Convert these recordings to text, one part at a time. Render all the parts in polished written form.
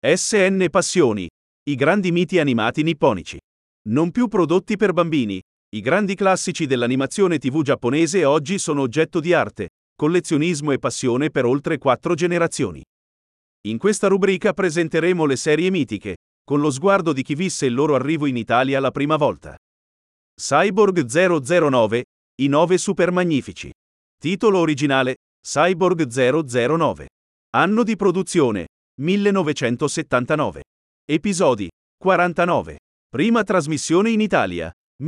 SN Passioni. I grandi miti animati nipponici. Non più prodotti per bambini. I grandi classici dell'animazione TV giapponese oggi sono oggetto di arte, collezionismo e passione per oltre 4 generazioni. In questa rubrica presenteremo le serie mitiche, con lo sguardo di chi visse il loro arrivo in Italia la prima volta. Cyborg 009, i 9 super magnifici. Titolo originale: Cyborg 009. Anno di produzione: 1979. Episodi: 49. Prima trasmissione in Italia: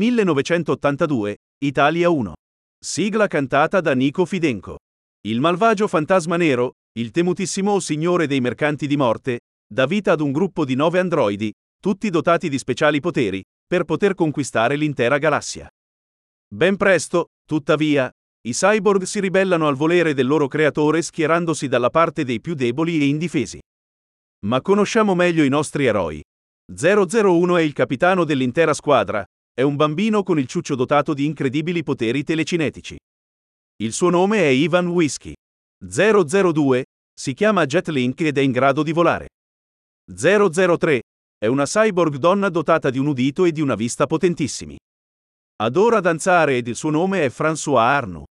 1982, Italia 1. Sigla cantata da Nico Fidenco. Il malvagio fantasma nero, il temutissimo signore dei mercanti di morte, dà vita ad un gruppo di 9 androidi, tutti dotati di speciali poteri, per poter conquistare l'intera galassia. Ben presto, tuttavia, i cyborg si ribellano al volere del loro creatore schierandosi dalla parte dei più deboli e indifesi. Ma conosciamo meglio i nostri eroi. 001 è il capitano dell'intera squadra, è un bambino con il ciuccio dotato di incredibili poteri telecinetici. Il suo nome è Ivan Whisky. 002 si chiama Jet Link ed è in grado di volare. 003 è una cyborg donna dotata di un udito e di una vista potentissimi. Adora danzare ed il suo nome è François Arnoux.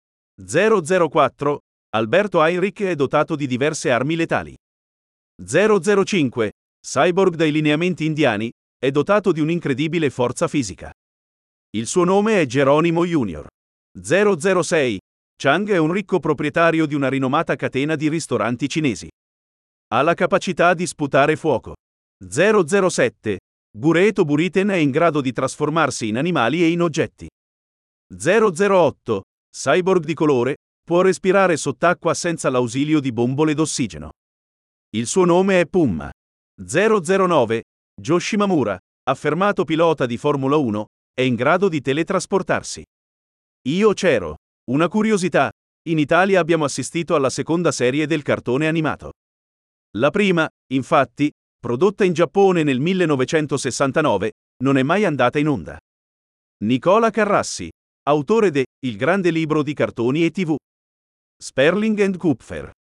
004 Alberto Heinrich è dotato di diverse armi letali. 005 cyborg dai lineamenti indiani, è dotato di un'incredibile forza fisica. Il suo nome è Geronimo Junior. 006 Chang è un ricco proprietario di una rinomata catena di ristoranti cinesi. Ha la capacità di sputare fuoco. 007 Bureto Buriten è in grado di trasformarsi in animali e in oggetti. 008 cyborg di colore, può respirare sott'acqua senza l'ausilio di bombole d'ossigeno. Il suo nome è Pumma. 009 Joe Shimamura, affermato pilota di Formula 1, è in grado di teletrasportarsi. Io c'ero. Una curiosità: in Italia abbiamo assistito alla seconda serie del cartone animato. La prima, infatti, prodotta in Giappone nel 1969, non è mai andata in onda. Nicola Carrassi, autore de Il grande libro di cartoni e TV. Sperling and Kupfer.